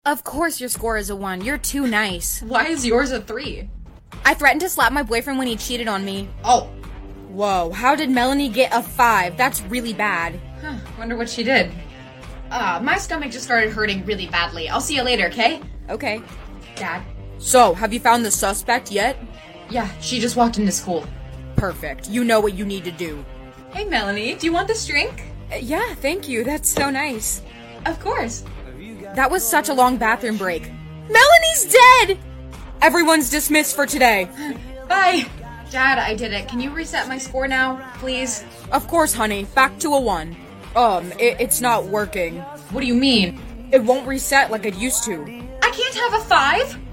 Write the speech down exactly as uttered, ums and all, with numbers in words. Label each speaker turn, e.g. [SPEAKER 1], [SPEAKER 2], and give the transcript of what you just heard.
[SPEAKER 1] Of course your score is a one. You're too nice.
[SPEAKER 2] Why is yours a three?
[SPEAKER 1] I threatened to slap my boyfriend when he cheated on me.
[SPEAKER 2] Oh.
[SPEAKER 1] Whoa, how did Melanie get a five? That's really bad.
[SPEAKER 2] Huh, wonder what she did. Uh, my stomach just started hurting really badly. I'll see you later, okay?
[SPEAKER 1] Okay.
[SPEAKER 2] Dad?
[SPEAKER 1] So, have you found the suspect yet?
[SPEAKER 2] Yeah, she just walked into school.
[SPEAKER 1] Perfect. You know what you need to do.
[SPEAKER 2] Hey, Melanie, do you want this drink?
[SPEAKER 1] Uh, yeah, thank you. That's so nice.
[SPEAKER 2] Of course.
[SPEAKER 1] That was such a long bathroom break. Melanie's dead! Everyone's dismissed for today.
[SPEAKER 2] Bye. Dad, I did it. Can you reset my score now, please?
[SPEAKER 1] Of course, honey. Back to a one. Um, it, it's not working.
[SPEAKER 2] What do you mean?
[SPEAKER 1] It won't reset like it used to.
[SPEAKER 2] I can't have a five?